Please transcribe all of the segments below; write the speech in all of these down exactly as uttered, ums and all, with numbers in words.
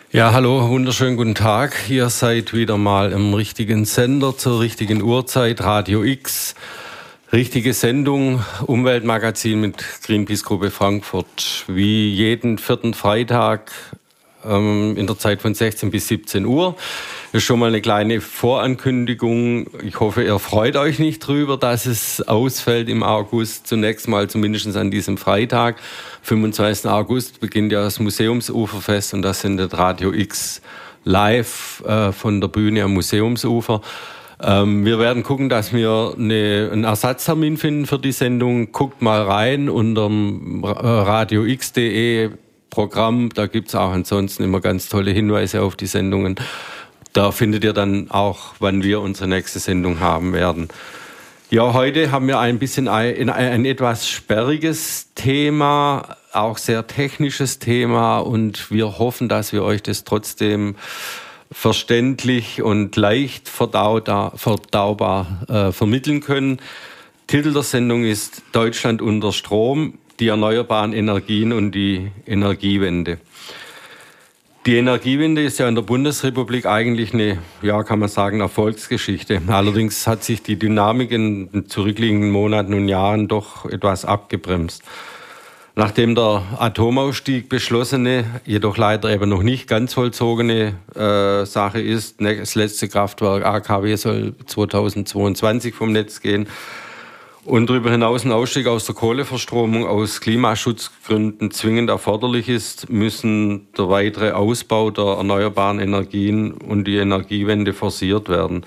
Ja, hallo, wunderschönen guten Tag. Ihr seid wieder mal im richtigen Sender zur richtigen Uhrzeit, Radio X. Richtige Sendung, Umweltmagazin mit Greenpeace-Gruppe Frankfurt. Wie jeden vierten Freitag ähm, in der Zeit von sechzehn bis siebzehn Uhr. Das ist schon mal eine kleine Vorankündigung. Ich hoffe, ihr freut euch nicht drüber, dass es ausfällt im August. Zunächst mal zumindest an diesem Freitag. fünfundzwanzigsten August beginnt ja das Museumsuferfest und das sendet Radio X live äh, von der Bühne am Museumsufer. Ähm, wir werden gucken, dass wir eine, einen Ersatztermin finden für die Sendung. Guckt mal rein unter radio x punkt de Programm. Da gibt's auch ansonsten immer ganz tolle Hinweise auf die Sendungen. Da findet ihr dann auch, wann wir unsere nächste Sendung haben werden. Ja, heute haben wir ein bisschen ein, ein etwas sperriges Thema, auch sehr technisches Thema, und wir hoffen, dass wir euch das trotzdem verständlich und leicht verdaubar, verdaubar äh, vermitteln können. Titel der Sendung ist Deutschland unter Strom, die erneuerbaren Energien und die Energiewende. Die Energiewende ist ja in der Bundesrepublik eigentlich eine, ja, kann man sagen, Erfolgsgeschichte. Allerdings hat sich die Dynamik in den zurückliegenden Monaten und Jahren doch etwas abgebremst. Nachdem der Atomausstieg beschlossene, jedoch leider eben noch nicht ganz vollzogene äh, Sache ist, das letzte Kraftwerk A K W soll zweitausendzweiundzwanzig vom Netz gehen, und darüber hinaus ein Ausstieg aus der Kohleverstromung aus Klimaschutzgründen zwingend erforderlich ist, müssen der weitere Ausbau der erneuerbaren Energien und die Energiewende forciert werden.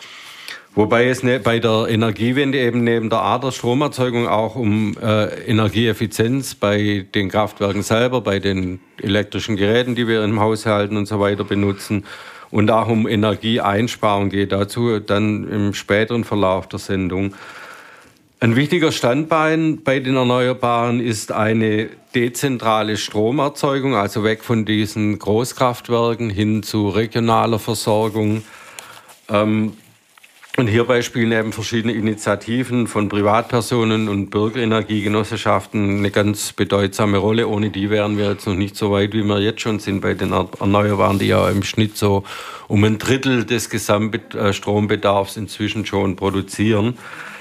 Wobei es ne, bei der Energiewende eben neben der Art der Stromerzeugung auch um äh, Energieeffizienz bei den Kraftwerken selber, bei den elektrischen Geräten, die wir im Haushalten und so weiter benutzen, und auch um Energieeinsparung geht. Dazu dann im späteren Verlauf der Sendung. Ein wichtiger Standbein bei den Erneuerbaren ist eine dezentrale Stromerzeugung, also weg von diesen Großkraftwerken hin zu regionaler Versorgung. Ähm, und hierbei spielen eben verschiedene Initiativen von Privatpersonen und Bürgerenergiegenossenschaften eine ganz bedeutsame Rolle. Ohne die wären wir jetzt noch nicht so weit, wie wir jetzt schon sind bei den Erneuerbaren, die ja im Schnitt so um ein Drittel des Gesamtstrombedarfs inzwischen schon produzieren.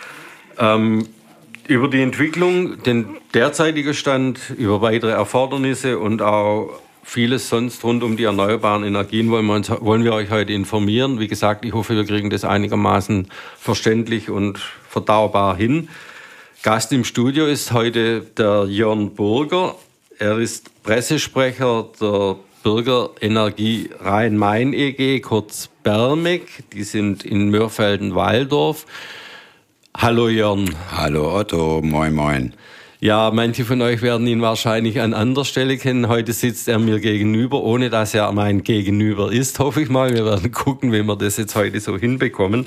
Ähm, über die Entwicklung, den derzeitigen Stand, über weitere Erfordernisse und auch vieles sonst rund um die erneuerbaren Energien wollen wir, uns, wollen wir euch heute informieren. Wie gesagt, ich hoffe, wir kriegen das einigermaßen verständlich und verdaubar hin. Gast im Studio ist heute der Jörn Burger. Er ist Pressesprecher der Bürgerenergie Rhein-Main E G, kurz BERMEG. Die sind in Mörfelden-Walldorf. Hallo Jörn. Hallo Otto, moin moin. Ja, manche von euch werden ihn wahrscheinlich an anderer Stelle kennen. Heute sitzt er mir gegenüber, ohne dass er mein Gegenüber ist, hoffe ich mal. Wir werden gucken, wie wir das jetzt heute so hinbekommen.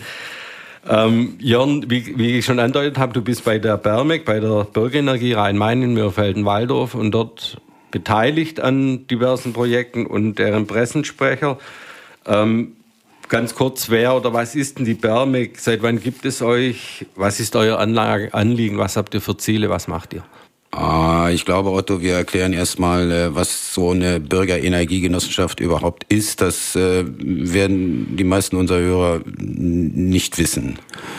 Ähm, Jörn, wie, wie ich schon andeutet habe, du bist bei der BERMEG, bei der Bürgerenergie Rhein-Main in Mörfelden-Walldorf und dort beteiligt an diversen Projekten und deren Pressensprecher. Ähm, Ganz kurz, wer oder was ist denn die BERMEG? Seit wann gibt es euch? Was ist euer Anlage, Anliegen? Was habt ihr für Ziele? Was macht ihr? Ah, ich glaube, Otto, wir erklären erstmal, was so eine Bürgerenergiegenossenschaft überhaupt ist. Das äh, werden die meisten unserer Hörer nicht wissen.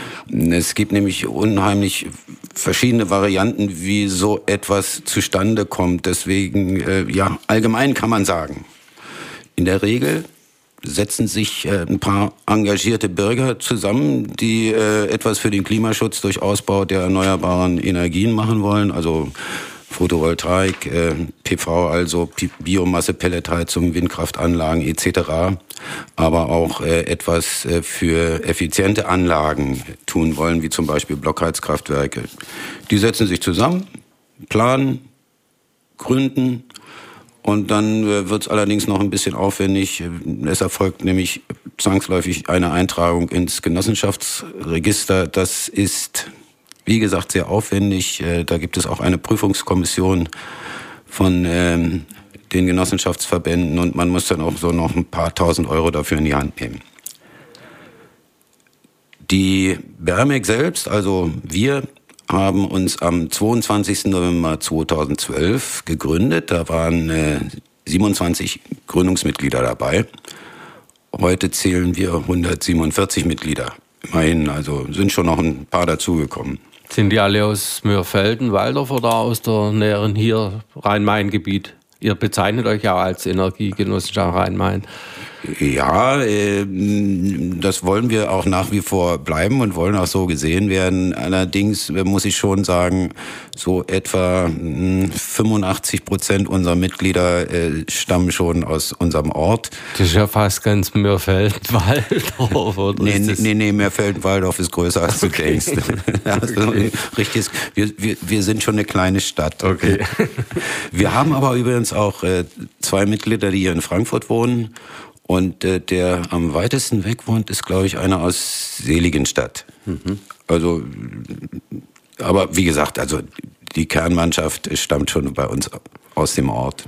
Es gibt nämlich unheimlich verschiedene Varianten, wie so etwas zustande kommt. Deswegen, äh, ja, allgemein kann man sagen, in der Regel setzen sich äh, ein paar engagierte Bürger zusammen, die äh, etwas für den Klimaschutz durch Ausbau der erneuerbaren Energien machen wollen, also Photovoltaik, äh, P V, also Biomasse, Pelletheizung, Windkraftanlagen et cetera, aber auch äh, etwas äh, für effiziente Anlagen tun wollen, wie zum Beispiel Blockheizkraftwerke. Die setzen sich zusammen, planen, gründen. Und dann wird es allerdings noch ein bisschen aufwendig. Es erfolgt nämlich zwangsläufig eine Eintragung ins Genossenschaftsregister. Das ist, wie gesagt, sehr aufwendig. Da gibt es auch eine Prüfungskommission von ähm, den Genossenschaftsverbänden und man muss dann auch so noch ein paar tausend Euro dafür in die Hand nehmen. Die BERMEG selbst, also wir, haben uns am zweiundzwanzigsten November zweitausendzwölf gegründet. Da waren äh, siebenundzwanzig Gründungsmitglieder dabei. Heute zählen wir hundertsiebenundvierzig Mitglieder. Immerhin, also sind schon noch ein paar dazugekommen. Sind die alle aus Mörfelden, Waldorf oder aus der näheren hier Rhein-Main-Gebiet? Ihr bezeichnet euch ja als Energiegenossenschaft Rhein-Main. Ja, äh, das wollen wir auch nach wie vor bleiben und wollen auch so gesehen werden. Allerdings muss ich schon sagen, so etwa fünfundachtzig Prozent unserer Mitglieder äh, stammen schon aus unserem Ort. Das ist ja fast ganz Mörfelden-Waldorf, oder? Nee, nee, nee, Mörfelden-Waldorf ist größer, als du okay. denkst. Also, okay. Richtig, wir, wir, wir sind schon eine kleine Stadt. Okay. Wir haben aber übrigens auch äh, zwei Mitglieder, die hier in Frankfurt wohnen. Und äh, der am weitesten weg wohnt, ist, glaube ich, einer aus Seligenstadt. Mhm. Also, aber wie gesagt, also die Kernmannschaft stammt schon bei uns aus dem Ort.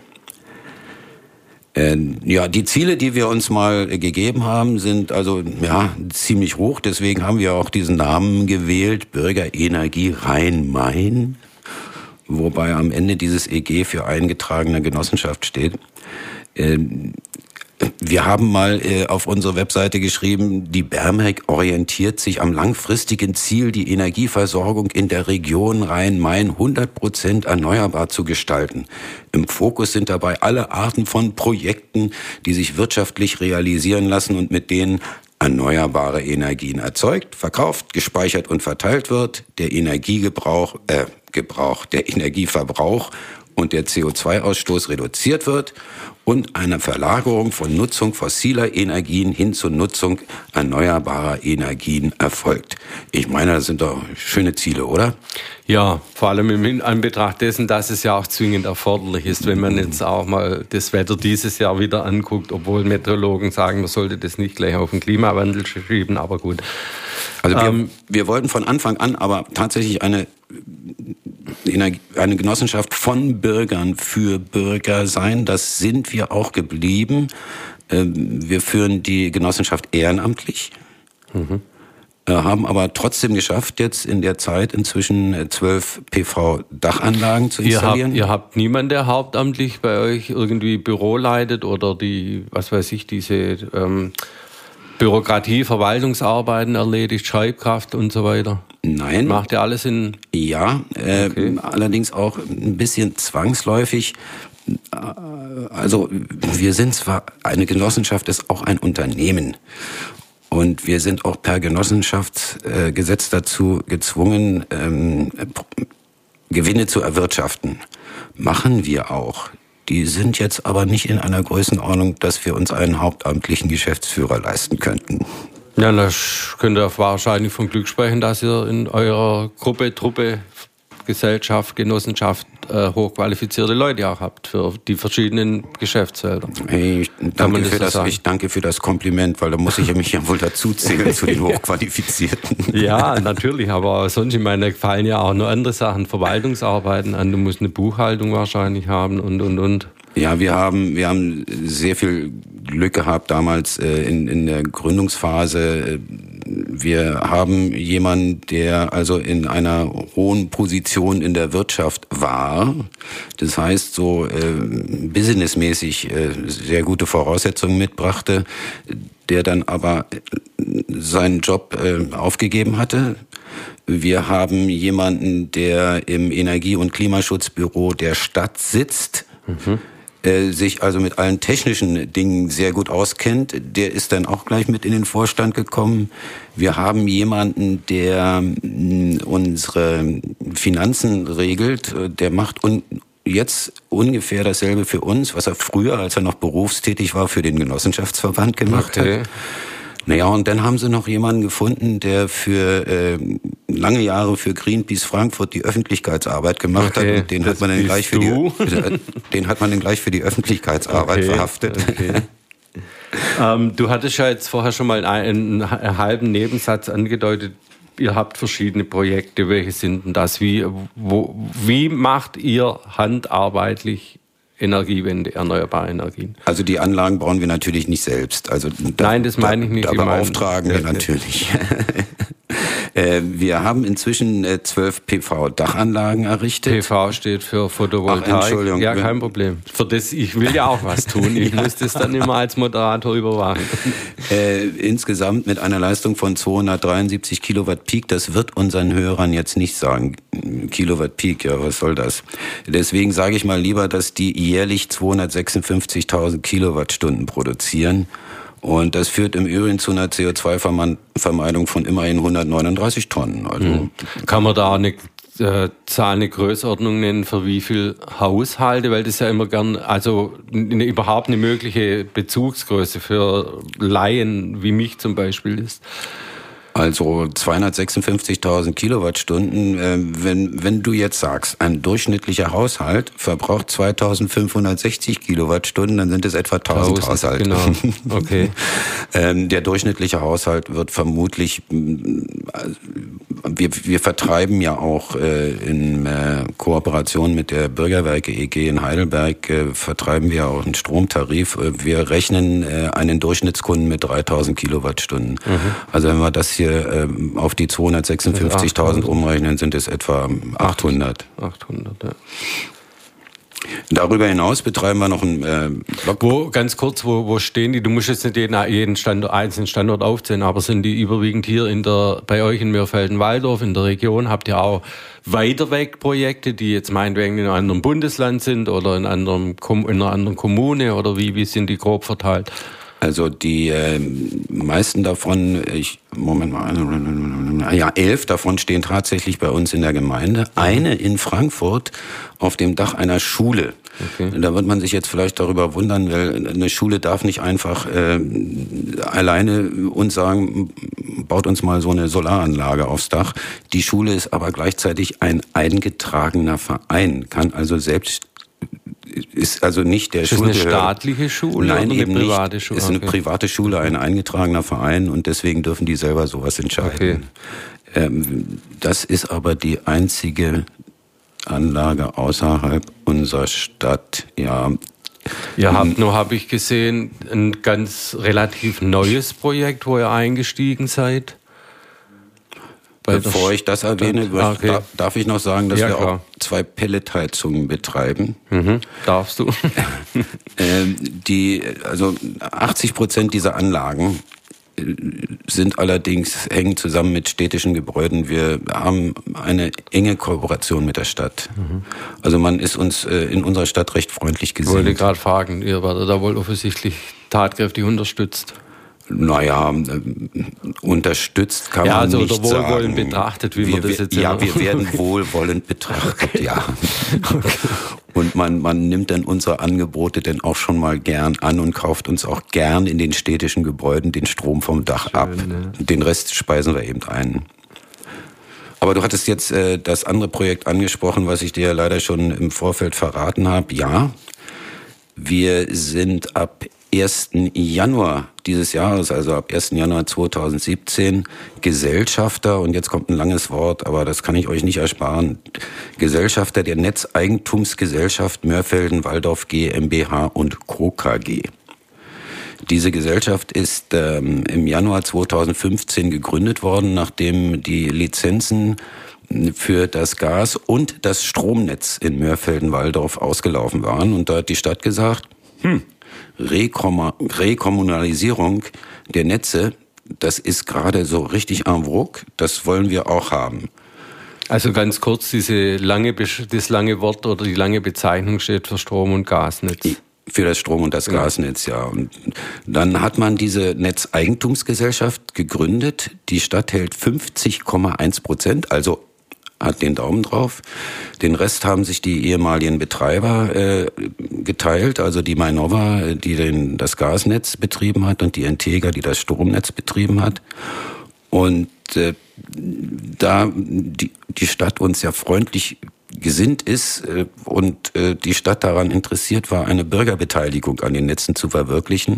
Äh, ja, die Ziele, die wir uns mal äh, gegeben haben, sind also ja ziemlich hoch. Deswegen haben wir auch diesen Namen gewählt, Bürgerenergie Rhein-Main, wobei am Ende dieses E G für eingetragene Genossenschaft steht. Äh, Wir haben mal äh, auf unsere Webseite geschrieben, die Bermec orientiert sich am langfristigen Ziel, die Energieversorgung in der Region Rhein-Main hundert Prozent erneuerbar zu gestalten. Im Fokus sind dabei alle Arten von Projekten, die sich wirtschaftlich realisieren lassen und mit denen erneuerbare Energien erzeugt, verkauft, gespeichert und verteilt wird, der Energiegebrauch, äh, Gebrauch, der Energieverbrauch und der C O zwei Ausstoß reduziert wird und eine Verlagerung von Nutzung fossiler Energien hin zur Nutzung erneuerbarer Energien erfolgt. Ich meine, das sind doch schöne Ziele, oder? Ja, vor allem in Anbetracht dessen, dass es ja auch zwingend erforderlich ist, wenn man jetzt auch mal das Wetter dieses Jahr wieder anguckt, obwohl Meteorologen sagen, man sollte das nicht gleich auf den Klimawandel schieben, aber gut. Also wir, ähm, wir wollten von Anfang an aber tatsächlich eine eine Genossenschaft von Bürgern für Bürger sein. Das sind wir auch geblieben. Wir führen die Genossenschaft ehrenamtlich, mhm. haben aber trotzdem geschafft, jetzt in der Zeit inzwischen zwölf P V-Dachanlagen zu installieren. Ihr habt, ihr habt niemanden, der hauptamtlich bei euch irgendwie Büro leitet oder die, was weiß ich, diese ähm, Bürokratie, Verwaltungsarbeiten erledigt, Schreibkraft und so weiter? Nein. Macht ihr alles in... Ja, äh, okay. Allerdings auch ein bisschen zwangsläufig. Also wir sind zwar, eine Genossenschaft ist auch ein Unternehmen. Und wir sind auch per Genossenschaftsgesetz dazu gezwungen, ähm, Gewinne zu erwirtschaften. Machen wir auch. Die sind jetzt aber nicht in einer Größenordnung, dass wir uns einen hauptamtlichen Geschäftsführer leisten könnten. Ja, da könnt ihr wahrscheinlich von Glück sprechen, dass ihr in eurer Gruppe, Truppe, Gesellschaft, Genossenschaft äh, hochqualifizierte Leute auch habt für die verschiedenen Geschäftsfelder. Hey, ich, danke das für das, ich danke für das Kompliment, weil da muss ich mich ja wohl dazu zählen zu den Hochqualifizierten. Ja, natürlich, aber sonst, ich meine, fallen ja auch noch andere Sachen, Verwaltungsarbeiten an. Du musst eine Buchhaltung wahrscheinlich haben und, und, und. Ja, wir haben, wir haben sehr viel Glück gehabt damals äh, in, in der Gründungsphase. Wir haben jemanden, der also in einer hohen Position in der Wirtschaft war. Das heißt, so äh, businessmäßig äh, sehr gute Voraussetzungen mitbrachte, der dann aber seinen Job äh, aufgegeben hatte. Wir haben jemanden, der im Energie- und Klimaschutzbüro der Stadt sitzt. Mhm. Sich also mit allen technischen Dingen sehr gut auskennt. Der ist dann auch gleich mit in den Vorstand gekommen. Wir haben jemanden, der unsere Finanzen regelt. Der macht un- jetzt ungefähr dasselbe für uns, was er früher, als er noch berufstätig war, für den Genossenschaftsverband gemacht okay. hat. Naja, und dann haben sie noch jemanden gefunden, der für äh, lange Jahre für Greenpeace Frankfurt die Öffentlichkeitsarbeit gemacht okay, hat. Und den hat man dann gleich für die, den hat man dann gleich für die Öffentlichkeitsarbeit okay, verhaftet. Okay. ähm, du hattest ja jetzt vorher schon mal einen, einen halben Nebensatz angedeutet. Ihr habt verschiedene Projekte. Welche sind denn das? Wie, wo, wie macht ihr handarbeitlich Energiewende, erneuerbare Energien? Also die Anlagen bauen wir natürlich nicht selbst. Also da, Nein, das meine ich nicht. Da, da beauftragen wir natürlich. Äh, wir haben inzwischen äh, zwölf P V-Dachanlagen errichtet. P V steht für Photovoltaik. Ach, Entschuldigung. Ja, kein Problem. Für das, ich will ja auch was tun. Ich ja. muss das dann immer als Moderator überwachen. Äh, insgesamt mit einer Leistung von zweihundertdreiundsiebzig Kilowatt Peak. Das wird unseren Hörern jetzt nicht sagen. Kilowatt Peak, ja, was soll das? Deswegen sage ich mal lieber, dass die jährlich zweihundertsechsundfünfzigtausend Kilowattstunden produzieren. Und das führt im Übrigen zu einer C O zwei Vermeidung von immerhin hundertneununddreißig Tonnen. Also hm. Kann man da eine äh, Zahl, eine Größenordnung nennen, für wie viel Haushalte? Weil das ja immer gern, also eine, überhaupt eine mögliche Bezugsgröße für Laien wie mich zum Beispiel ist. Also zweihundertsechsundfünfzigtausend Kilowattstunden. Äh, wenn, wenn du jetzt sagst, ein durchschnittlicher Haushalt verbraucht zweitausendfünfhundertsechzig Kilowattstunden, dann sind es etwa tausend Haushalte. Genau, okay. ähm, der durchschnittliche Haushalt wird vermutlich, wir, wir vertreiben ja auch äh, in äh, Kooperation mit der Bürgerwerke E G in Heidelberg, äh, vertreiben wir auch einen Stromtarif. Wir rechnen äh, einen Durchschnittskunden mit dreitausend Kilowattstunden. Mhm. Also wenn wir das hier auf die zweihundertsechsundfünfzigtausend umrechnen, sind es etwa achthundert. achthundert, ja. Darüber hinaus betreiben wir noch einen äh, Block. Wo, ganz kurz, wo, wo stehen die? Du musst jetzt nicht jeden, jeden Standort, einzelnen Standort aufzählen, aber sind die überwiegend hier in der, bei euch in Mörfelden-Walldorf in der Region? Habt ihr auch weiter weg Projekte, die jetzt meinetwegen in einem anderen Bundesland sind oder in, anderem, in einer anderen Kommune oder wie, wie sind die grob verteilt? Also die äh, meisten davon, ich Moment mal, ja, elf davon stehen tatsächlich bei uns in der Gemeinde. Eine in Frankfurt auf dem Dach einer Schule. Okay. Da wird man sich jetzt vielleicht darüber wundern, weil eine Schule darf nicht einfach äh, alleine uns sagen, baut uns mal so eine Solaranlage aufs Dach. Die Schule ist aber gleichzeitig ein eingetragener Verein, kann also selbst ist also nicht der Schule. Ist das eine staatliche Schule? Nein, oder eben eine private Schule? Ist eine okay. private Schule, ein eingetragener Verein und deswegen dürfen die selber sowas entscheiden. Okay. Ähm, das ist aber die einzige Anlage außerhalb unserer Stadt. Ja. Ihr habt nur, habe ich gesehen, ein ganz relativ neues Projekt, wo ihr eingestiegen seid. Bevor ich das erwähne, ah, okay. darf, darf ich noch sagen, dass ja, wir klar. auch zwei Pelletheizungen betreiben. Mhm. Darfst du? ähm, die, also achtzig Prozent dieser Anlagen sind allerdings hängen zusammen mit städtischen Gebäuden. Wir haben eine enge Kooperation mit der Stadt. Mhm. Also man ist uns äh, in unserer Stadt recht freundlich gesinnt. Ich wollte gerade fragen, ihr werdet da wohl offensichtlich tatkräftig unterstützt. Naja, unterstützt kann ja, man also nicht sagen. Ja, also wohlwollend betrachtet, wie wir, wir das jetzt Ja, wir werden wohlwollend betrachtet, okay. ja. Okay. Und man, man nimmt dann unsere Angebote dann auch schon mal gern an und kauft uns auch gern in den städtischen Gebäuden den Strom vom Dach Schön, ab. Ne? Den Rest speisen wir eben ein. Aber du hattest jetzt äh, das andere Projekt angesprochen, was ich dir leider schon im Vorfeld verraten habe. Ja, wir sind ab ersten Januar dieses Jahres, also ab ersten Januar zweitausendsiebzehn, Gesellschafter, und jetzt kommt ein langes Wort, aber das kann ich euch nicht ersparen, Gesellschafter der Netzeigentumsgesellschaft Mörfelden-Walldorf GmbH und Co. K G. Diese Gesellschaft ist ähm, im Januar zweitausendfünfzehn gegründet worden, nachdem die Lizenzen für das Gas- und das Stromnetz in Mörfelden-Walldorf ausgelaufen waren. Und da hat die Stadt gesagt, hm, Rekommunalisierung der Netze, das ist gerade so richtig en vogue, das wollen wir auch haben. Also ganz kurz, diese lange, das lange Wort oder die lange Bezeichnung steht für Strom- und Gasnetz. Für das Strom- und das Gasnetz, ja. Und dann hat man diese Netzeigentumsgesellschaft gegründet. Die Stadt hält fünfzig Komma eins Prozent, also hat den Daumen drauf. Den Rest haben sich die ehemaligen Betreiber äh, geteilt, also die Mainova, die den, das Gasnetz betrieben hat, und die Integra, die das Stromnetz betrieben hat. Und äh, da die, die Stadt uns ja freundlich gesinnt ist äh, und äh, die Stadt daran interessiert war, eine Bürgerbeteiligung an den Netzen zu verwirklichen,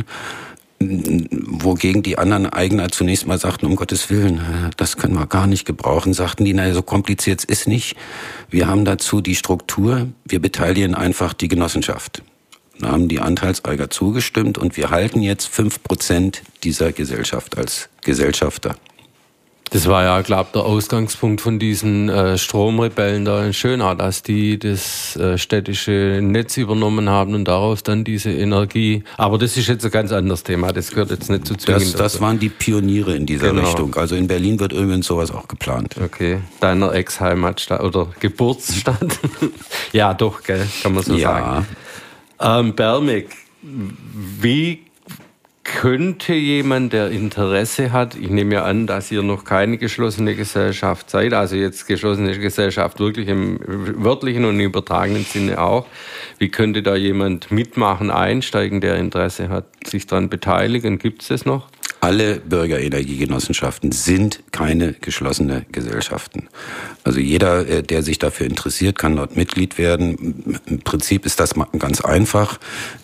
wogegen die anderen Eigner zunächst mal sagten, um Gottes Willen, das können wir gar nicht gebrauchen, sagten die, naja, so kompliziert ist nicht. Wir haben dazu die Struktur, wir beteiligen einfach die Genossenschaft. Da haben die Anteilseigner zugestimmt und wir halten jetzt fünf Prozent dieser Gesellschaft als Gesellschafter. Das war ja, glaube ich, der Ausgangspunkt von diesen äh, Stromrebellen da in Schönau, dass die das äh, städtische Netz übernommen haben und daraus dann diese Energie. Aber das ist jetzt ein ganz anderes Thema, das gehört jetzt nicht zu zwingend. Das, das waren die Pioniere in dieser genau. Richtung. Also in Berlin wird übrigens sowas auch geplant. Okay, deiner Ex-Heimatstadt oder Geburtsstadt. Ja, doch, gell, kann man so ja. sagen. Ähm, Bermig, wie könnte jemand, der Interesse hat, ich nehme ja an, dass ihr noch keine geschlossene Gesellschaft seid, also jetzt geschlossene Gesellschaft wirklich im wörtlichen und übertragenen Sinne auch, wie könnte da jemand mitmachen, einsteigen, der Interesse hat, sich daran beteiligen? Gibt es das noch? Alle Bürgerenergiegenossenschaften sind keine geschlossene Gesellschaften. Also jeder, der sich dafür interessiert, kann dort Mitglied werden. Im Prinzip ist das ganz einfach.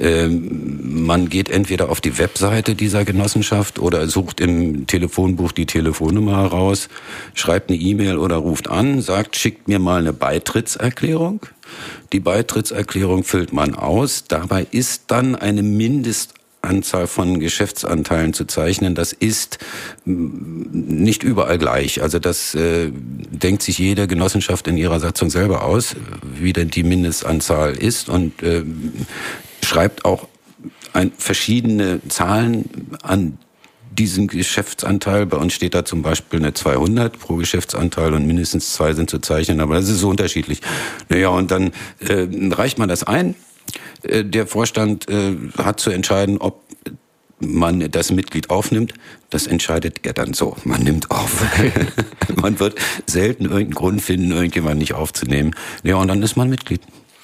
Man geht entweder auf die Webseite dieser Genossenschaft oder sucht im Telefonbuch die Telefonnummer heraus, schreibt eine E-Mail oder ruft an, sagt, schickt mir mal eine Beitrittserklärung. Die Beitrittserklärung füllt man aus. Dabei ist dann eine Mindest Anzahl von Geschäftsanteilen zu zeichnen, das ist nicht überall gleich. Also das äh, denkt sich jede Genossenschaft in ihrer Satzung selber aus, wie denn die Mindestanzahl ist und äh, schreibt auch ein, verschiedene Zahlen an diesen Geschäftsanteil. Bei uns steht da zum Beispiel eine zweihundert pro Geschäftsanteil und mindestens zwei sind zu zeichnen, aber das ist so unterschiedlich. Naja, und dann äh, reicht man das ein. Der Vorstand äh, hat zu entscheiden, ob man das Mitglied aufnimmt. Das entscheidet er dann so. Man nimmt auf. Man wird selten irgendeinen Grund finden, irgendjemanden nicht aufzunehmen. Ja, und dann ist man Mitglied.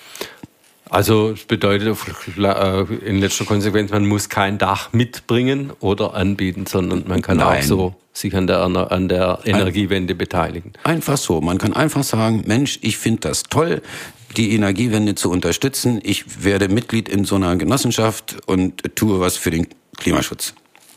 Also es bedeutet in letzter Konsequenz, man muss kein Dach mitbringen oder anbieten, sondern man kann Nein. auch so sich an der, an der Energiewende beteiligen. Einfach so. Man kann einfach sagen, Mensch, ich finde das toll, die Energiewende zu unterstützen. Ich werde Mitglied in so einer Genossenschaft und tue was für den Klimaschutz.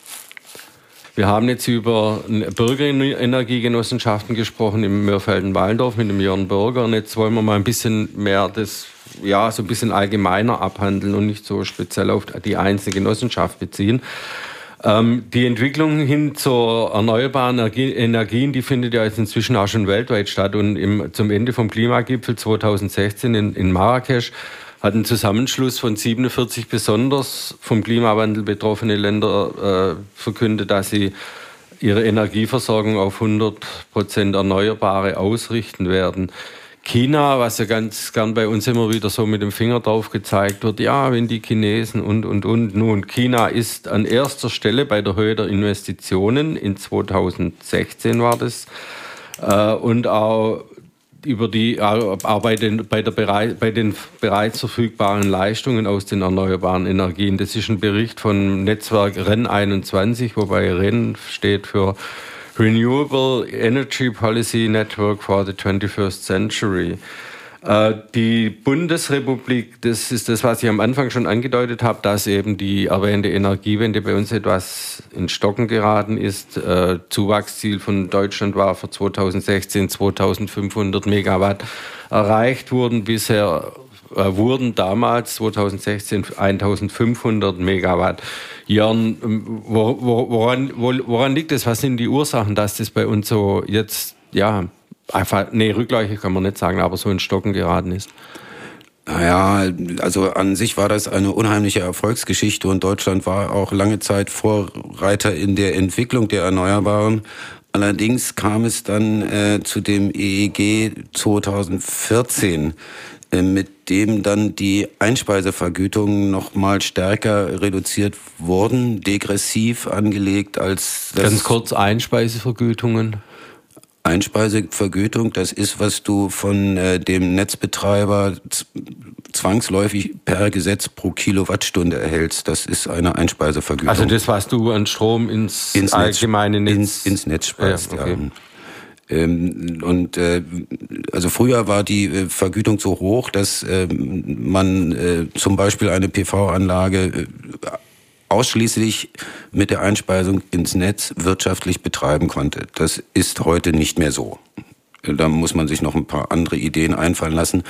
Wir haben jetzt über Bürgerenergiegenossenschaften gesprochen im Mörfelden-Walldorf mit dem Jörn Bürger. Und jetzt wollen wir mal ein bisschen mehr das, ja, so ein bisschen allgemeiner abhandeln und nicht so speziell auf die einzelne Genossenschaft beziehen. Ähm, die Entwicklung hin zur erneuerbaren Energie, Energien, die findet ja jetzt inzwischen auch schon weltweit statt. Und im, zum Ende vom Klimagipfel zweitausendsechzehn in, in Marrakesch hat ein Zusammenschluss von siebenundvierzig besonders vom Klimawandel betroffene Länder äh, verkündet, dass sie ihre Energieversorgung auf hundert Prozent Erneuerbare ausrichten werden. China, was ja ganz gern bei uns immer wieder so mit dem Finger drauf gezeigt wird, ja, wenn die Chinesen und, und, und. Nun, China ist an erster Stelle bei der Höhe der Investitionen, in zweitausendsechzehn war das, äh, und auch über die, auch bei den, bei, der Bereit, bei den bereits verfügbaren Leistungen aus den erneuerbaren Energien. Das ist ein Bericht vom Netzwerk R E N einundzwanzig, wobei R E N steht für Renewable Energy Policy Network for the twenty-first Century. Die Bundesrepublik, das ist das, was ich am Anfang schon angedeutet habe, dass eben die erwähnte Energiewende bei uns etwas in Stocken geraten ist. Zuwachsziel von Deutschland war für zweitausendsechzehn zweitausendfünfhundert Megawatt erreicht wurden. Bisher wurden damals zweitausendsechzehn eintausendfünfhundert Megawatt. Jörn, woran, woran liegt das? Was sind die Ursachen, dass das bei uns so jetzt, ja, einfach, nee, rückläufig kann man nicht sagen, aber so in Stocken geraten ist? Naja, also an sich war das eine unheimliche Erfolgsgeschichte und Deutschland war auch lange Zeit Vorreiter in der Entwicklung der Erneuerbaren. Allerdings kam es dann äh, zu dem E E G zweitausendvierzehn, äh, mit dem dann die Einspeisevergütungen noch mal stärker reduziert wurden, degressiv angelegt als das. Ganz kurz, Einspeisevergütungen. Einspeisevergütung, das ist, was du von äh, dem Netzbetreiber z- zwangsläufig per Gesetz pro Kilowattstunde erhältst. Das ist eine Einspeisevergütung. Also das, was du an Strom ins, ins allgemeine Netz... Ins, ins Netz speist, ja. Okay. ja. Ähm, und äh, also früher war die äh, Vergütung so hoch, dass äh, man äh, zum Beispiel eine P V-Anlage äh, ausschließlich mit der Einspeisung ins Netz wirtschaftlich betreiben konnte. Das ist heute nicht mehr so. Da muss man sich noch ein paar andere Ideen einfallen lassen.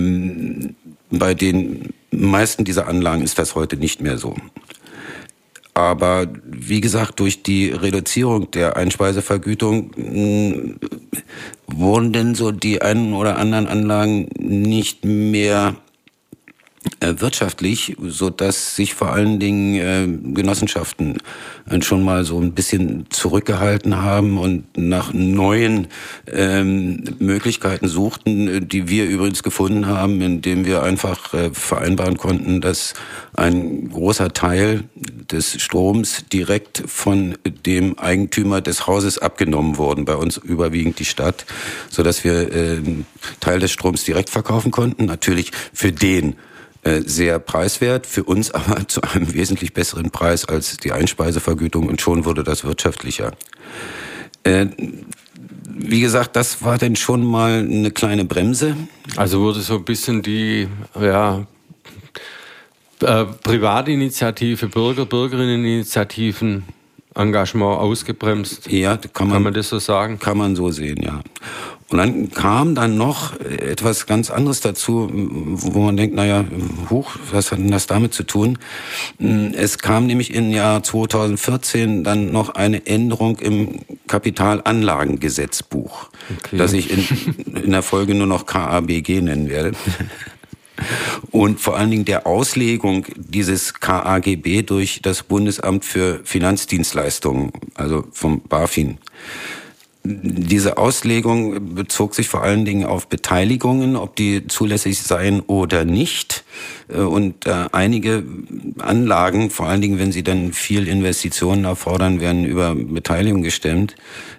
Ähm, bei den meisten dieser Anlagen ist das heute nicht mehr so. Aber wie gesagt, durch die Reduzierung der Einspeisevergütung mh, wurden denn so die einen oder anderen Anlagen nicht mehr äh, wirtschaftlich, so dass sich vor allen Dingen äh, Genossenschaften äh, schon mal so ein bisschen zurückgehalten haben und nach neuen ähm, Möglichkeiten suchten, die wir übrigens gefunden haben, indem wir einfach äh, vereinbaren konnten, dass ein großer Teil des Stroms direkt von dem Eigentümer des Hauses abgenommen wurden, bei uns überwiegend die Stadt, so dass wir äh, Teil des Stroms direkt verkaufen konnten, natürlich für den sehr preiswert, für uns aber zu einem wesentlich besseren Preis als die Einspeisevergütung, und schon wurde das wirtschaftlicher. Äh, wie gesagt, das war dann schon mal eine kleine Bremse. Also wurde so ein bisschen die ja, äh, Privatinitiative, Bürger, Bürgerinneninitiativen Engagement ausgebremst. Ja, kann man, kann man das so sagen? Kann man so sehen, ja. Und dann kam dann noch etwas ganz anderes dazu, wo man denkt, naja, huch, was hat denn das damit zu tun? Es kam nämlich im Jahr zweitausendvierzehn dann noch eine Änderung im Kapitalanlagengesetzbuch, okay, das ich in, in der Folge nur noch K A B G nennen werde. Und vor allen Dingen der Auslegung dieses K A G B durch das Bundesamt für Finanzdienstleistungen, also vom BaFin. Diese Auslegung bezog sich vor allen Dingen auf Beteiligungen, ob die zulässig seien oder nicht. Und äh, einige Anlagen, vor allen Dingen, wenn sie dann viel Investitionen erfordern, werden über Beteiligung gestemmt,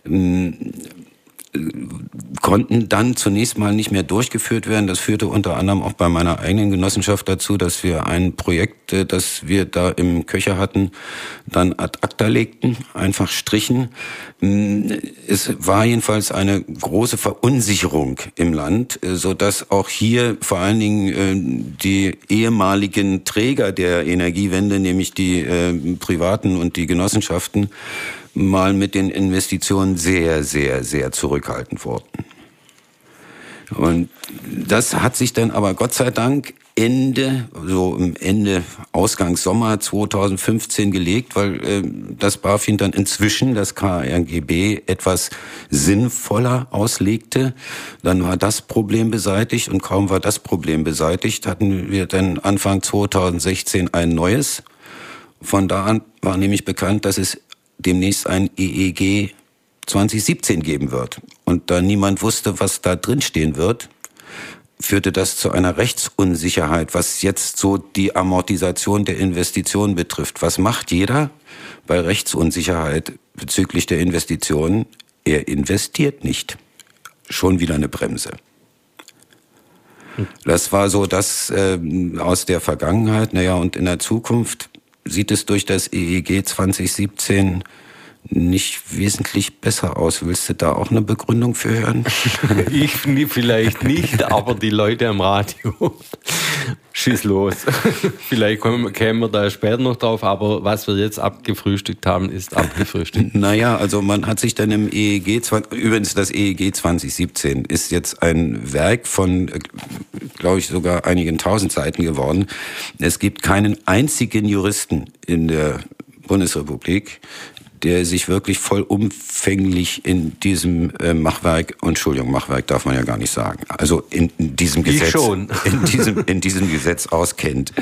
konnten dann zunächst mal nicht mehr durchgeführt werden. Das führte unter anderem auch bei meiner eigenen Genossenschaft dazu, dass wir ein Projekt, das wir da im Köcher hatten, dann ad acta legten, einfach strichen. Es war jedenfalls eine große Verunsicherung im Land, so dass auch hier vor allen Dingen die ehemaligen Träger der Energiewende, nämlich die Privaten und die Genossenschaften, mal mit den Investitionen sehr, sehr, sehr zurückhaltend wurden. Und das hat sich dann aber Gott sei Dank Ende, so im Ende, Ausgang Sommer zweitausendfünfzehn gelegt, weil äh, das BaFin dann inzwischen das K A G B etwas sinnvoller auslegte. Dann war das Problem beseitigt, und kaum war das Problem beseitigt, hatten wir dann Anfang zweitausendsechzehn ein neues. Von da an war nämlich bekannt, dass es demnächst ein E E G zwanzig siebzehn geben wird. Und da niemand wusste, was da drin stehen wird, führte das zu einer Rechtsunsicherheit, was jetzt so die Amortisation der Investitionen betrifft. Was macht jeder bei Rechtsunsicherheit bezüglich der Investitionen? Er investiert nicht. Schon wieder eine Bremse. Das war so das äh, aus der Vergangenheit. Naja, und in der Zukunft sieht es durch das E E G zwanzig siebzehn nicht wesentlich besser aus. Willst du da auch eine Begründung für hören? Ich vielleicht nicht, aber die Leute am Radio. Schieß los. Vielleicht kommen, kämen wir da später noch drauf, aber was wir jetzt abgefrühstückt haben, ist abgefrühstückt. Naja, also man hat sich dann im E E G, übrigens das E E G zwanzig siebzehn ist jetzt ein Werk von, glaube ich, sogar einigen tausend Seiten geworden. Es gibt keinen einzigen Juristen in der Bundesrepublik, der sich wirklich vollumfänglich in diesem äh, Machwerk, Entschuldigung, Machwerk darf man ja gar nicht sagen, also in, in diesem Gesetz, ich schon. in diesem in diesem Gesetz auskennt.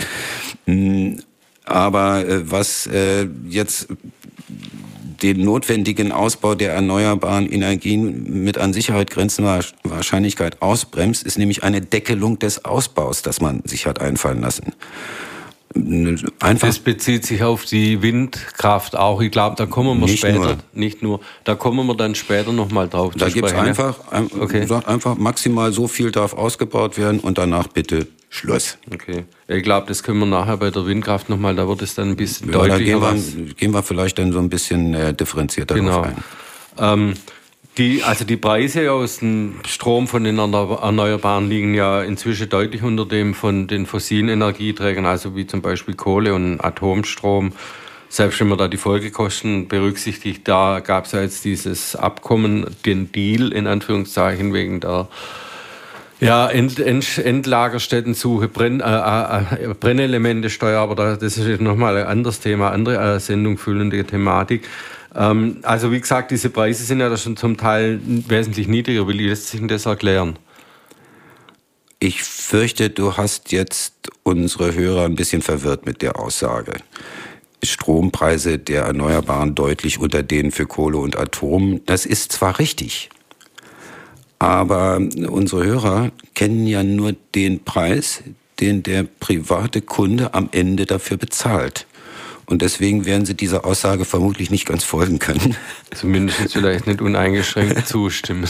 Aber äh, was äh, jetzt den notwendigen Ausbau der erneuerbaren Energien mit an Sicherheit grenzender Wahrscheinlichkeit ausbremst, ist nämlich eine Deckelung des Ausbaus, das man sich hat einfallen lassen. Einfach. Das bezieht sich auf die Windkraft auch. Ich glaube, da kommen wir nicht später, nur. nicht nur, da kommen wir dann später nochmal drauf da zu sprechen. Da gibt es einfach, ein, okay. sagt einfach, maximal so viel darf ausgebaut werden und danach bitte Schluss. Okay. Ich glaube, das können wir nachher bei der Windkraft nochmal, da wird es dann ein bisschen ja, deutlicher. Da gehen wir, gehen wir vielleicht dann so ein bisschen äh, differenzierter genau. drauf ein. Ähm, Die, also die Preise aus dem Strom von den Erneuerbaren liegen ja inzwischen deutlich unter dem von den fossilen Energieträgern, also wie zum Beispiel Kohle und Atomstrom. Selbst wenn man da die Folgekosten berücksichtigt, da gab es ja jetzt dieses Abkommen, den Deal in Anführungszeichen wegen der Ja, End, End, Endlagerstättensuche, Brenn, äh, äh, Brennelementesteuer, aber da, das ist nochmal ein anderes Thema, andere äh, Sendung füllende Thematik. Ähm, also wie gesagt, diese Preise sind ja da schon zum Teil wesentlich niedriger. Wie lässt sich denn das erklären? Ich fürchte, du hast jetzt unsere Hörer ein bisschen verwirrt mit der Aussage. Strompreise der Erneuerbaren deutlich unter denen für Kohle und Atom, das ist zwar richtig, aber unsere Hörer kennen ja nur den Preis, den der private Kunde am Ende dafür bezahlt. Und deswegen werden sie dieser Aussage vermutlich nicht ganz folgen können. Zumindest vielleicht nicht uneingeschränkt zustimmen.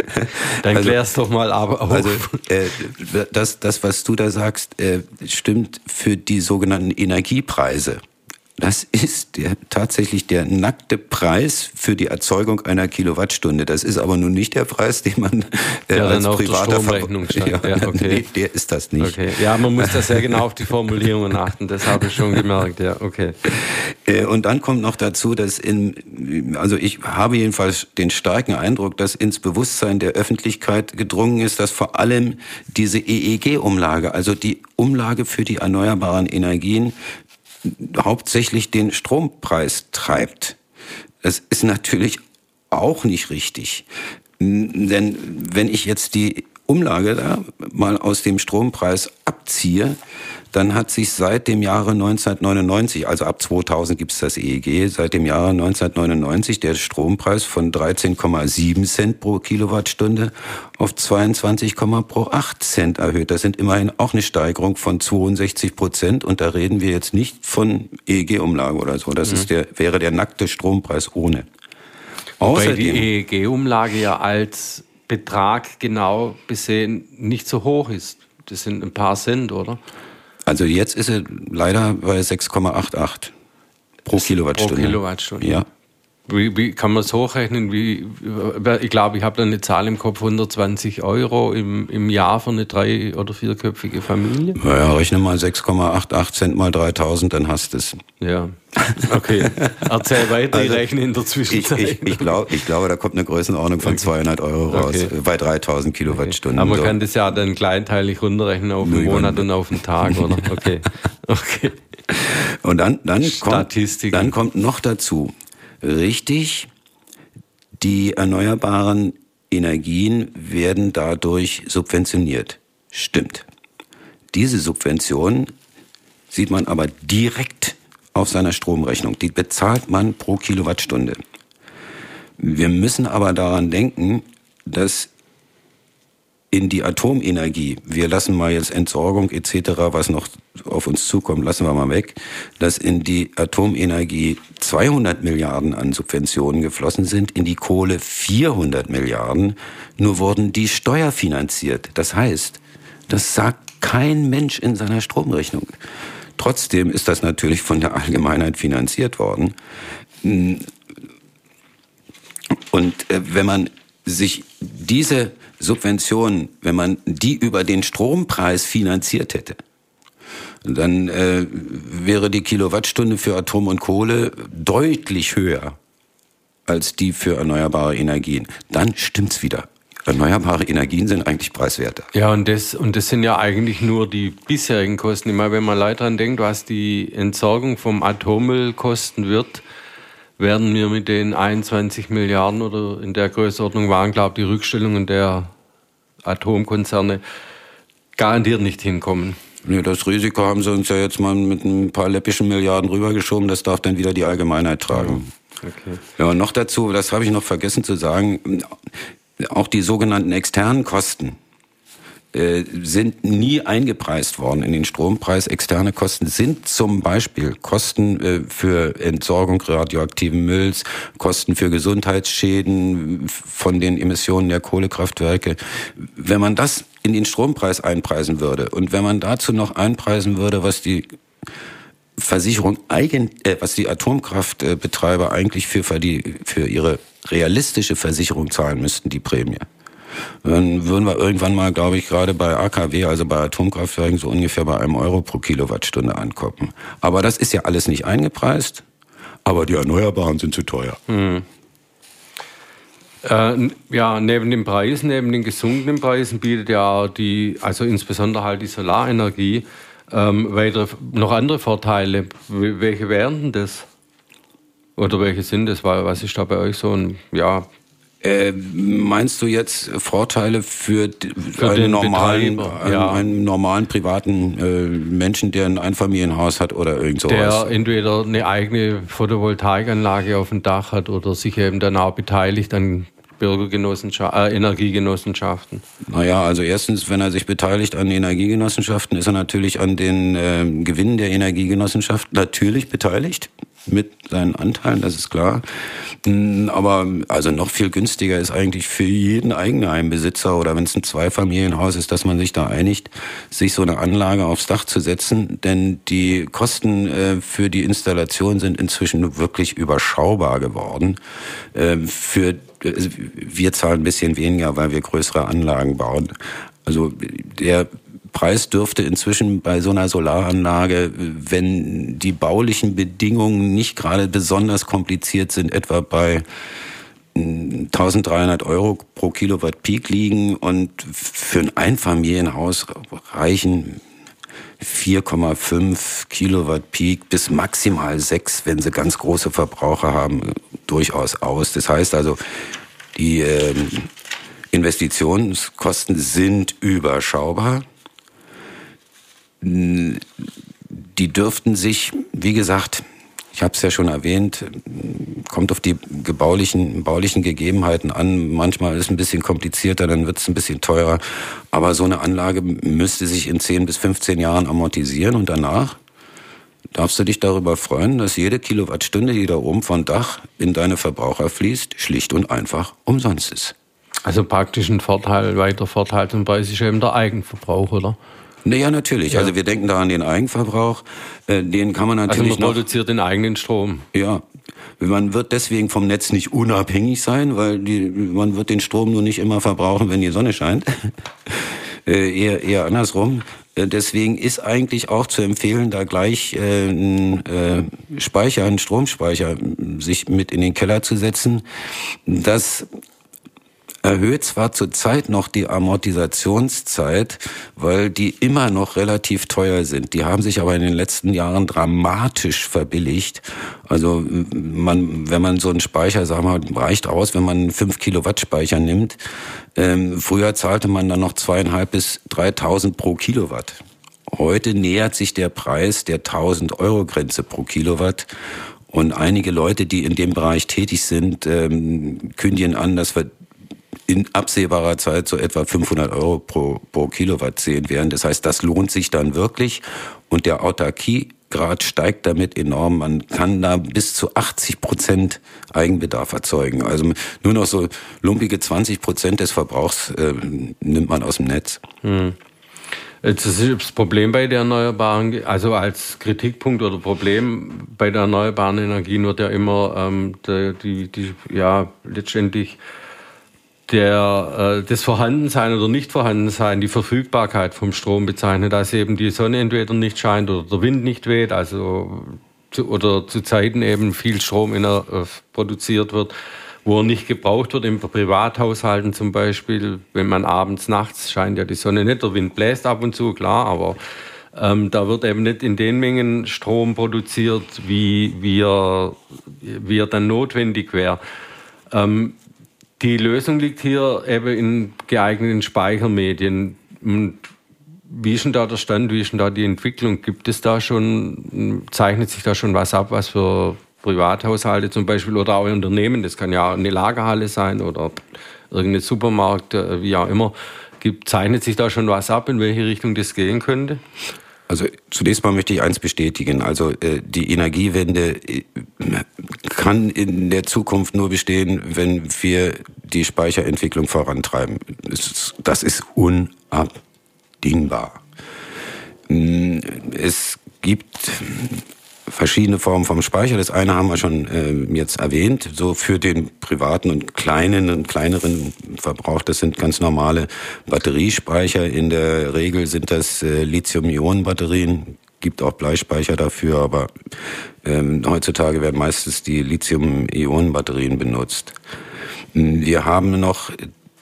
Dann also, klär's doch mal aber auf. Also äh, das, das, was du da sagst, äh, stimmt für die sogenannten Energiepreise. Das ist der, tatsächlich der nackte Preis für die Erzeugung einer Kilowattstunde. Das ist aber nun nicht der Preis, den man äh, ja, als dann privater auf der Stromrechnung stand. Ja, ja, okay. Nee, der ist das nicht. Okay. Ja, man muss da sehr genau auf die Formulierungen achten. Das habe ich schon gemerkt. Ja, okay. Äh, und dann kommt noch dazu, dass in, also ich habe jedenfalls den starken Eindruck, dass ins Bewusstsein der Öffentlichkeit gedrungen ist, dass vor allem diese E E G-Umlage, also die Umlage für die erneuerbaren Energien, hauptsächlich den Strompreis treibt. Das ist natürlich auch nicht richtig. Denn wenn ich jetzt die Umlage da mal aus dem Strompreis abziehe, dann hat sich seit dem Jahre neunzehnhundertneunundneunzig, also ab zweitausend gibt es das E E G, seit dem Jahre neunzehnhundertneunundneunzig der Strompreis von dreizehn Komma sieben Cent pro Kilowattstunde auf zweiundzwanzig pro acht Cent erhöht. Das sind immerhin auch eine Steigerung von zweiundsechzig Prozent und da reden wir jetzt nicht von E E G-Umlage oder so. Das mhm. ist der, wäre der nackte Strompreis ohne. Wobei die E E G-Umlage ja als Betrag genau besehen nicht so hoch ist. Das sind ein paar Cent, oder? Also jetzt ist er leider bei sechs Komma achtundachtzig pro Kilowattstunde. Pro Kilowattstunde. Ja. Wie, wie kann man es hochrechnen? Wie, ich glaube, ich habe da eine Zahl im Kopf, hundertzwanzig Euro im, im Jahr für eine drei- oder vierköpfige Familie. Naja, rechne mal sechs Komma achtundachtzig Cent mal dreitausend, dann hast du es. Ja, okay. Erzähl weiter, also, ich rechne in der Zwischenzeit. Ich, ich, ich glaube, ich glaube, da kommt eine Größenordnung von okay. zweihundert Euro raus, okay. bei dreitausend Kilowattstunden. Okay. Aber man so. kann das ja dann kleinteilig runterrechnen auf den Monat und auf den Tag, oder? Okay. okay. Und dann, dann, kommt, Statistiken. dann kommt noch dazu, richtig, die erneuerbaren Energien werden dadurch subventioniert. Stimmt. Diese Subvention sieht man aber direkt auf seiner Stromrechnung. Die bezahlt man pro Kilowattstunde. Wir müssen aber daran denken, dass in die Atomenergie, wir lassen mal jetzt Entsorgung et cetera, was noch auf uns zukommt, lassen wir mal weg, dass in die Atomenergie zweihundert Milliarden an Subventionen geflossen sind, in die Kohle vierhundert Milliarden, nur wurden die steuerfinanziert. Das heißt, das sagt kein Mensch in seiner Stromrechnung. Trotzdem ist das natürlich von der Allgemeinheit finanziert worden. Und wenn man sich diese Subventionen, wenn man die über den Strompreis finanziert hätte, dann äh, wäre die Kilowattstunde für Atom und Kohle deutlich höher als die für erneuerbare Energien. Dann stimmt's wieder. Erneuerbare Energien sind eigentlich preiswerter. Ja, und das, und das sind ja eigentlich nur die bisherigen Kosten. Ich meine, wenn man leider dran denkt, was die Entsorgung vom Atommüll kosten wird, werden wir mit den einundzwanzig Milliarden oder in der Größenordnung waren, glaube ich, die Rückstellungen der Atomkonzerne garantiert nicht hinkommen. Nee, das Risiko haben sie uns ja jetzt mal mit ein paar läppischen Milliarden rübergeschoben. Das darf dann wieder die Allgemeinheit tragen. Okay. Ja, und noch dazu, das habe ich noch vergessen zu sagen, auch die sogenannten externen Kosten äh, sind nie eingepreist worden in den Strompreis. Externe Kosten sind zum Beispiel Kosten äh, für Entsorgung radioaktiven Mülls, Kosten für Gesundheitsschäden von den Emissionen der Kohlekraftwerke. Wenn man das in den Strompreis einpreisen würde und wenn man dazu noch einpreisen würde, was die Versicherung eigen, äh, was die Atomkraftbetreiber eigentlich für, für, die, für ihre realistische Versicherung zahlen müssten, die Prämie. Dann würden wir irgendwann mal, glaube ich, gerade bei A K W, also bei Atomkraftwerken, so ungefähr bei einem Euro pro Kilowattstunde ankommen. Aber das ist ja alles nicht eingepreist, aber die Erneuerbaren sind zu teuer. Hm. Äh, ja, neben dem Preis, neben den gesunkenen Preisen bietet ja die, also insbesondere halt die Solarenergie, ähm, weitere, noch andere Vorteile. Welche wären denn das? Oder welche sind das? Was ist da bei euch so ein, ja... Äh, meinst du jetzt Vorteile für, für einen, normalen, Betreiber, ja. einen, einen normalen privaten äh, Menschen, der ein Einfamilienhaus hat oder irgend sowas? Der entweder eine eigene Photovoltaikanlage auf dem Dach hat oder sich eben dann auch beteiligt an Bürgergenossenschaften, äh, Energiegenossenschaften? Naja, also erstens, wenn er sich beteiligt an Energiegenossenschaften, ist er natürlich an den äh, Gewinnen der Energiegenossenschaften natürlich beteiligt. Mit seinen Anteilen, das ist klar. Aber also noch viel günstiger ist eigentlich für jeden Eigenheimbesitzer oder wenn es ein Zweifamilienhaus ist, dass man sich da einigt, sich so eine Anlage aufs Dach zu setzen. Denn die Kosten äh, für die Installation sind inzwischen wirklich überschaubar geworden. Äh, für wir zahlen ein bisschen weniger, weil wir größere Anlagen bauen. Also der Preis dürfte inzwischen bei so einer Solaranlage, wenn die baulichen Bedingungen nicht gerade besonders kompliziert sind, etwa bei eintausenddreihundert Euro pro Kilowatt Peak liegen und für ein Einfamilienhaus reichen vier Komma fünf Kilowatt Peak bis maximal sechs, wenn sie ganz große Verbraucher haben, durchaus aus. Das heißt also, die äh, Investitionskosten sind überschaubar. Die dürften sich, wie gesagt, ich habe es ja schon erwähnt, kommt auf die gebaulichen, baulichen Gegebenheiten an. Manchmal ist es ein bisschen komplizierter, dann wird es ein bisschen teurer. Aber so eine Anlage müsste sich in zehn bis fünfzehn Jahren amortisieren und danach darfst du dich darüber freuen, dass jede Kilowattstunde, die da oben vom Dach in deine Verbraucher fließt, schlicht und einfach umsonst ist. Also praktisch ein Vorteil, weiter Vorteil zum Preis ist eben der Eigenverbrauch, oder? Naja, natürlich. Ja. Also wir denken da an den Eigenverbrauch. Äh, den kann man natürlich Also man noch, produziert den eigenen Strom. Ja, man wird deswegen vom Netz nicht unabhängig sein, weil die, man wird den Strom nur nicht immer verbrauchen, wenn die Sonne scheint. äh, eher, eher andersrum. Äh, deswegen ist eigentlich auch zu empfehlen, da gleich äh, einen äh, Speicher, einen Stromspeicher, sich mit in den Keller zu setzen. Das erhöht zwar zurzeit noch die Amortisationszeit, weil die immer noch relativ teuer sind. Die haben sich aber in den letzten Jahren dramatisch verbilligt. Also man, wenn man so einen Speicher, sagen wir mal, reicht aus, wenn man einen fünf Kilowatt Speicher nimmt. Ähm, früher zahlte man dann noch zweieinhalb bis dreitausend pro Kilowatt. Heute nähert sich der Preis der tausend Euro Grenze pro Kilowatt. Und einige Leute, die in dem Bereich tätig sind, ähm, kündigen an, dass wir in absehbarer Zeit so etwa fünfhundert Euro pro, pro Kilowatt sehen werden. Das heißt, das lohnt sich dann wirklich und der Autarkiegrad steigt damit enorm. Man kann da bis zu achtzig Prozent Eigenbedarf erzeugen. Also nur noch so lumpige zwanzig Prozent des Verbrauchs äh, nimmt man aus dem Netz. Hm. Das ist das Problem bei der erneuerbaren, also als Kritikpunkt oder Problem bei der erneuerbaren Energie wird ja immer ähm, die, die, die, ja, letztendlich der, äh, das Vorhandensein oder Nicht-Vorhandensein, die Verfügbarkeit vom Strom bezeichnet, dass eben die Sonne entweder nicht scheint oder der Wind nicht weht, also zu, oder zu Zeiten eben viel Strom in der, äh, produziert wird, wo er nicht gebraucht wird, in Privathaushalten zum Beispiel, wenn man abends, nachts scheint ja die Sonne nicht, der Wind bläst ab und zu, klar, aber ähm, da wird eben nicht in den Mengen Strom produziert, wie, wie, er, wie er dann notwendig wäre. Ähm, Die Lösung liegt hier eben in geeigneten Speichermedien. Und wie ist denn da der Stand, wie ist denn da die Entwicklung? Gibt es da schon, zeichnet sich da schon was ab, was für Privathaushalte zum Beispiel oder auch Unternehmen, das kann ja eine Lagerhalle sein oder irgendein Supermarkt, wie auch immer, gibt, zeichnet sich da schon was ab, in welche Richtung das gehen könnte? Also zunächst mal möchte ich eins bestätigen. Also äh, die Energiewende äh, kann in der Zukunft nur bestehen, wenn wir die Speicherentwicklung vorantreiben. Das ist, das ist unabdingbar. Es gibt verschiedene Formen vom Speicher. Das eine haben wir schon äh, jetzt erwähnt, so für den privaten und kleinen und kleineren Verbrauch. Das sind ganz normale Batteriespeicher. In der Regel sind das äh, Lithium-Ionen-Batterien. Gibt auch Bleispeicher dafür, aber ähm, heutzutage werden meistens die Lithium-Ionen-Batterien benutzt. Wir haben noch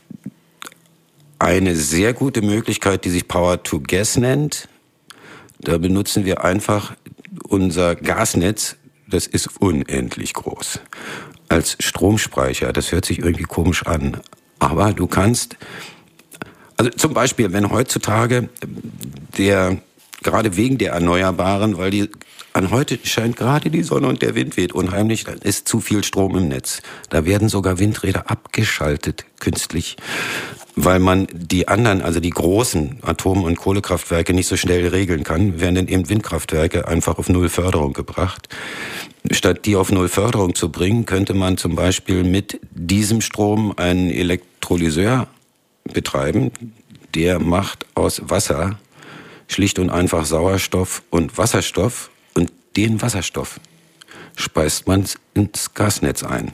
eine sehr gute Möglichkeit, die sich Power to Gas nennt. Da benutzen wir einfach unser Gasnetz, das ist unendlich groß, als Stromspeicher. Das hört sich irgendwie komisch an. Aber du kannst, also zum Beispiel, wenn heutzutage der, gerade wegen der Erneuerbaren, weil die, an heute scheint gerade die Sonne und der Wind weht unheimlich, da ist zu viel Strom im Netz. Da werden sogar Windräder abgeschaltet, künstlich, weil man die anderen, also die großen Atom- und Kohlekraftwerke nicht so schnell regeln kann, werden dann eben Windkraftwerke einfach auf Null Förderung gebracht. Statt die auf Null Förderung zu bringen, könnte man zum Beispiel mit diesem Strom einen Elektrolyseur betreiben. Der macht aus Wasser schlicht und einfach Sauerstoff und Wasserstoff, und den Wasserstoff speist man ins Gasnetz ein.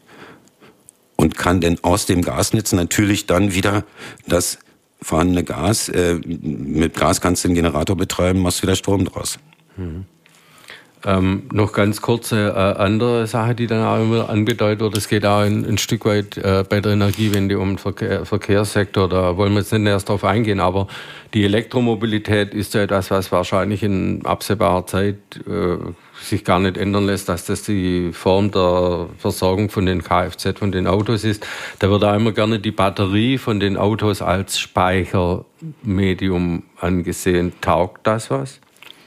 Und kann denn aus dem Gasnetz natürlich dann wieder das vorhandene Gas, äh, mit Gas kannst du den Generator betreiben, machst wieder Strom draus. Mhm. Ähm, noch ganz kurze äh, andere Sache, die dann auch immer angedeutet wird. Es geht auch ein, ein Stück weit äh, bei der Energiewende um den Verkehr, Verkehrssektor. Da wollen wir jetzt nicht erst drauf eingehen, aber die Elektromobilität ist ja etwas, was wahrscheinlich in absehbarer Zeit äh, sich gar nicht ändern lässt, dass das die Form der Versorgung von den Kfz, von den Autos ist. Da wird auch immer gerne die Batterie von den Autos als Speichermedium angesehen. Taugt das was?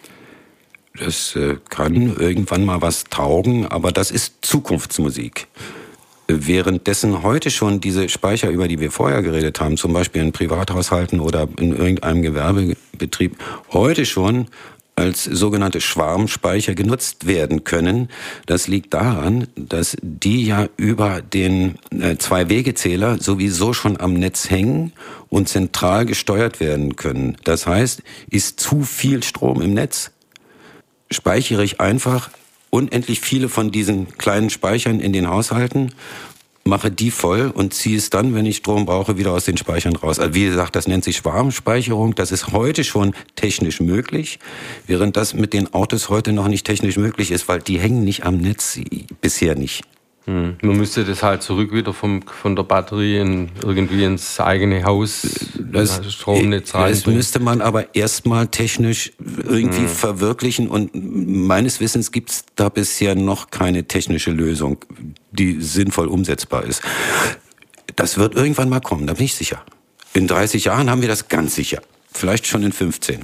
Das äh, kann irgendwann mal was taugen, aber das ist Zukunftsmusik. Währenddessen heute schon diese Speicher, über die wir vorher geredet haben, zum Beispiel in Privathaushalten oder in irgendeinem Gewerbebetrieb, heute schon als sogenannte Schwarmspeicher genutzt werden können. Das liegt daran, dass die ja über den äh, Zwei-Wege-Zähler sowieso schon am Netz hängen und zentral gesteuert werden können. Das heißt, ist zu viel Strom im Netz, speichere ich einfach unendlich viele von diesen kleinen Speichern in den Haushalten, mache die voll und ziehe es dann, wenn ich Strom brauche, wieder aus den Speichern raus. Also wie gesagt, das nennt sich Schwarmspeicherung. Das ist heute schon technisch möglich, während das mit den Autos heute noch nicht technisch möglich ist, weil die hängen nicht am Netz, bisher nicht. Hm. Man müsste das halt zurück wieder vom, von der Batterie in, irgendwie ins eigene Haus, das Stromnetz rein. Das müsste man aber erstmal technisch irgendwie hm. verwirklichen, und meines Wissens gibt es da bisher noch keine technische Lösung, die sinnvoll umsetzbar ist. Das wird irgendwann mal kommen, da bin ich sicher. In dreißig Jahren haben wir das ganz sicher, vielleicht schon in fünfzehn.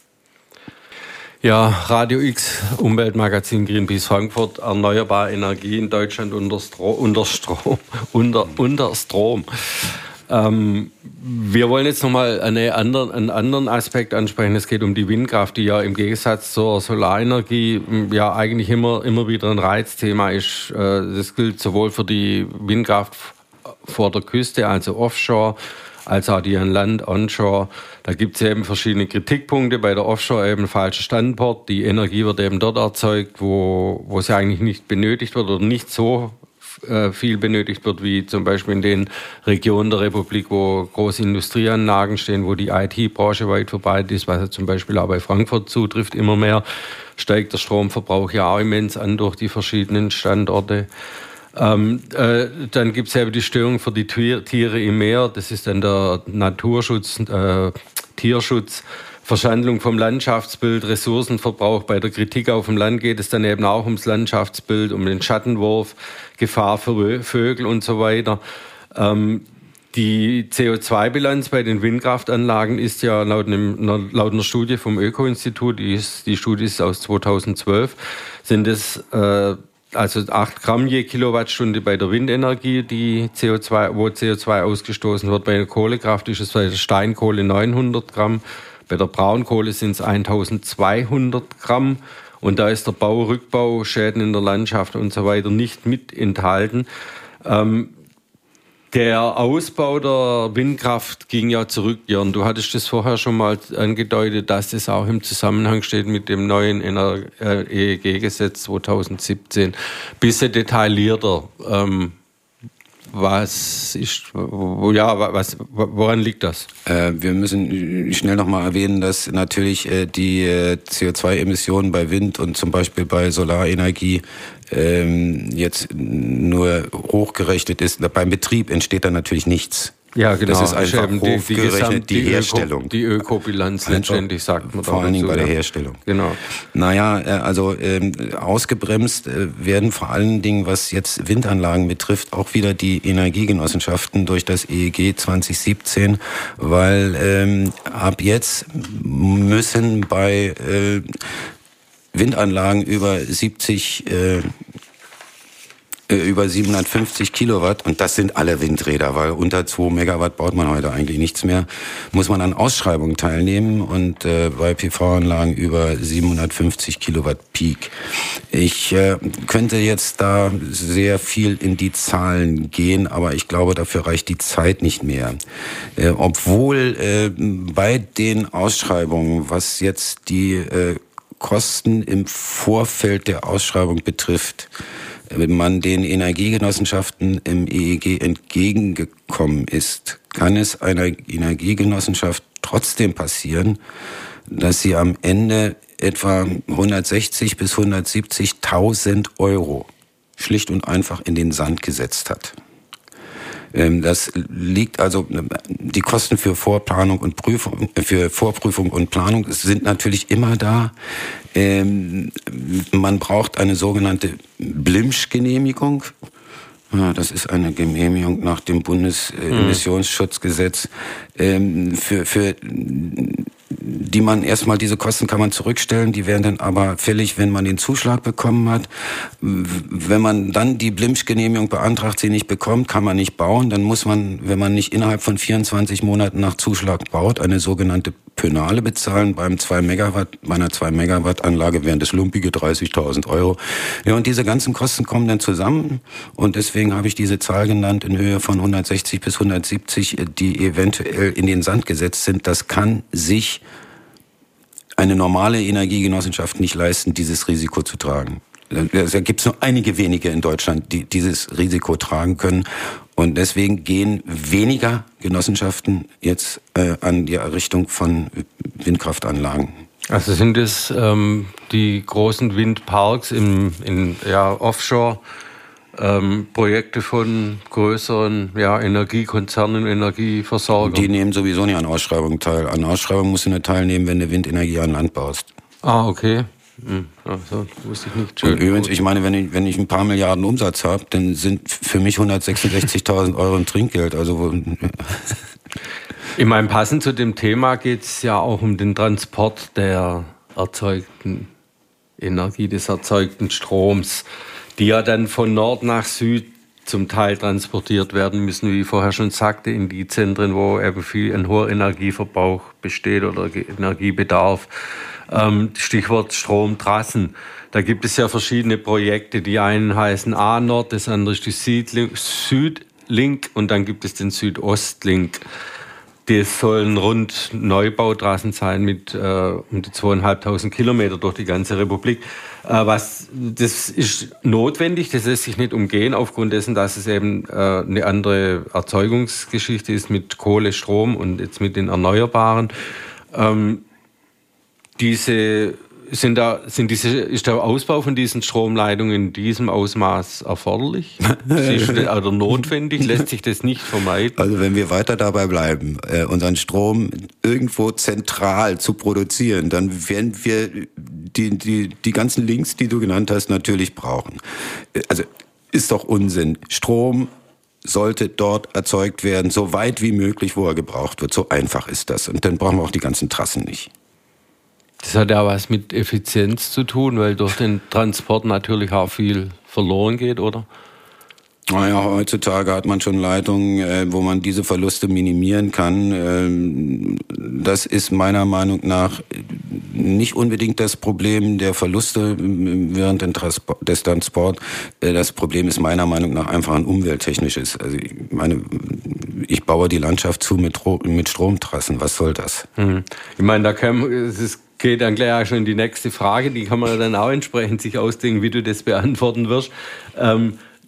Ja, Radio X, Umweltmagazin Greenpeace Frankfurt, erneuerbare Energie in Deutschland unter, Stro- unter Strom. Unter, unter Strom. Ähm, wir wollen jetzt nochmal eine andere, einen anderen Aspekt ansprechen. Es geht um die Windkraft, die ja im Gegensatz zur Solarenergie ja eigentlich immer, immer wieder ein Reizthema ist. Das gilt sowohl für die Windkraft vor der Küste, also offshore, als auch die an Land, onshore. Da gibt es eben verschiedene Kritikpunkte. Bei der Offshore eben falscher Standort. Die Energie wird eben dort erzeugt, wo, wo sie eigentlich nicht benötigt wird oder nicht so äh, viel benötigt wird, wie zum Beispiel in den Regionen der Republik, wo große Industrieanlagen stehen, wo die I T-Branche weit verbreitet ist, was ja zum Beispiel auch bei Frankfurt zutrifft. Immer mehr steigt der Stromverbrauch ja auch immens an durch die verschiedenen Standorte. Ähm, äh, dann gibt es ja die Störung für die Tiere im Meer. Das ist dann der Naturschutz, äh, Tierschutz, Verschandlung vom Landschaftsbild, Ressourcenverbrauch. Bei der Kritik auf dem Land geht es dann eben auch ums Landschaftsbild, um den Schattenwurf, Gefahr für Vögel und so weiter. Ähm, die C O zwei Bilanz bei den Windkraftanlagen ist ja laut, einem, laut einer Studie vom Öko-Institut, die, ist, die Studie ist aus zweitausendzwölf, sind es äh, also acht Gramm je Kilowattstunde bei der Windenergie, die C O zwei, wo C O zwei ausgestoßen wird. Bei der Kohlekraft ist es bei der Steinkohle neunhundert Gramm. Bei der Braunkohle sind es eintausendzweihundert Gramm. Und da ist der Bau, Rückbau, Schäden in der Landschaft und so weiter nicht mit enthalten. Ähm, Der Ausbau der Windkraft ging ja zurück, Jörn. Du hattest das vorher schon mal angedeutet, dass das auch im Zusammenhang steht mit dem neuen E E G-Gesetz zweitausendsiebzehn. Bisschen detaillierter. Ähm, Was ist, ja, was, woran liegt das? Äh, wir müssen schnell nochmal erwähnen, dass natürlich äh, die äh, C O zwei Emissionen bei Wind und zum Beispiel bei Solarenergie ähm, jetzt nur hochgerechnet ist. Beim Betrieb entsteht da natürlich nichts. Ja, genau. Das ist einfach die, hochgerechnet, die, die, die Herstellung. Öko, die Ökobilanz letztendlich, sagt man. Vor allen Dingen so, bei der ja. Herstellung. Genau. Naja, also ähm, ausgebremst äh, werden vor allen Dingen, was jetzt Windanlagen betrifft, auch wieder die Energiegenossenschaften durch das E E G zwanzig siebzehn, weil ähm, ab jetzt müssen bei äh, Windanlagen über siebzig äh, über siebenhundertfünfzig Kilowatt, und das sind alle Windräder, weil unter zwei Megawatt baut man heute eigentlich nichts mehr, muss man an Ausschreibungen teilnehmen, und äh, bei P V-Anlagen über siebenhundertfünfzig Kilowatt Peak. Ich äh, könnte jetzt da sehr viel in die Zahlen gehen, aber ich glaube, dafür reicht die Zeit nicht mehr. Äh, obwohl äh, bei den Ausschreibungen, was jetzt die äh, Kosten im Vorfeld der Ausschreibung betrifft, wenn man den Energiegenossenschaften im E E G entgegengekommen ist, kann es einer Energiegenossenschaft trotzdem passieren, dass sie am Ende etwa hundertsechzig bis hundertsiebzigtausend Euro schlicht und einfach in den Sand gesetzt hat. Das liegt also, die Kosten für Vorplanung und Prüfung, für Vorprüfung und Planung sind natürlich immer da. Man braucht eine sogenannte B L I M S-Genehmigung. Das ist eine Genehmigung nach dem Bundesemissionsschutzgesetz, für, für die man erstmal, diese Kosten kann man zurückstellen, die werden dann aber fällig, wenn man den Zuschlag bekommen hat. Wenn man dann die B L I M S-Genehmigung beantragt, sie nicht bekommt, kann man nicht bauen. Dann muss man, wenn man nicht innerhalb von vierundzwanzig Monaten nach Zuschlag baut, eine sogenannte Pönale bezahlen. Beim zwei Megawatt, bei einer zwei Megawatt Anlage wären das lumpige dreißigtausend Euro. Ja, und diese ganzen Kosten kommen dann zusammen, und deswegen habe ich diese Zahl genannt in Höhe von hundertsechzig bis hundertsiebzig, die eventuell in den Sand gesetzt sind. Das kann sich eine normale Energiegenossenschaft nicht leisten, dieses Risiko zu tragen. Da gibt es nur einige wenige in Deutschland, die dieses Risiko tragen können. Und deswegen gehen weniger Genossenschaften jetzt äh, an die Errichtung von Windkraftanlagen. Also sind es ähm, die großen Windparks im, in ja, Offshore, ähm, Projekte von größeren ja, Energiekonzernen, Energieversorgern? Die nehmen sowieso nicht an Ausschreibungen teil. An Ausschreibungen musst du nur teilnehmen, wenn du Windenergie an Land baust. Ah, okay. Hm, also, wusste ich nicht. Schön. Und übrigens, ich meine, wenn ich, wenn ich ein paar Milliarden Umsatz habe, dann sind für mich hundertsechsundsechzigtausend Euro ein Trinkgeld. Also ich meine, passend zu dem Thema geht es ja auch um den Transport der erzeugten Energie, des erzeugten Stroms, die ja dann von Nord nach Süd zum Teil transportiert werden müssen, wie ich vorher schon sagte, in die Zentren, wo eben viel ein hoher Energieverbrauch besteht oder Energiebedarf. Ähm, Stichwort Stromtrassen. Da gibt es ja verschiedene Projekte. Die einen heißen A-Nord, das andere ist die Südlink und dann gibt es den Südostlink. Das sollen rund Neubautrassen sein mit äh, um die zweieinhalbtausend Kilometer durch die ganze Republik. Äh, was, das ist notwendig, das lässt sich nicht umgehen, aufgrund dessen, dass es eben äh, eine andere Erzeugungsgeschichte ist mit Kohle, Strom und jetzt mit den Erneuerbaren. Ähm, diese Sind da, sind diese, ist der Ausbau von diesen Stromleitungen in diesem Ausmaß erforderlich? Ist oder notwendig? Lässt sich das nicht vermeiden? Also wenn wir weiter dabei bleiben, äh, unseren Strom irgendwo zentral zu produzieren, dann werden wir die, die, die ganzen Links, die du genannt hast, natürlich brauchen. Also ist doch Unsinn. Strom sollte dort erzeugt werden, so weit wie möglich, wo er gebraucht wird. So einfach ist das. Und dann brauchen wir auch die ganzen Trassen nicht. Das hat ja was mit Effizienz zu tun, weil durch den Transport natürlich auch viel verloren geht, oder? Naja, heutzutage hat man schon Leitungen, äh, wo man diese Verluste minimieren kann. Ähm, das ist meiner Meinung nach nicht unbedingt das Problem der Verluste während des Transports. Äh, das Problem ist meiner Meinung nach einfach ein umwelttechnisches. Also ich meine, ich baue die Landschaft zu mit, mit Stromtrassen. Was soll das? Mhm. Ich meine, da kann es ist geht dann gleich schon in die nächste Frage. Die kann man dann auch entsprechend sich ausdenken, wie du das beantworten wirst. Ähm,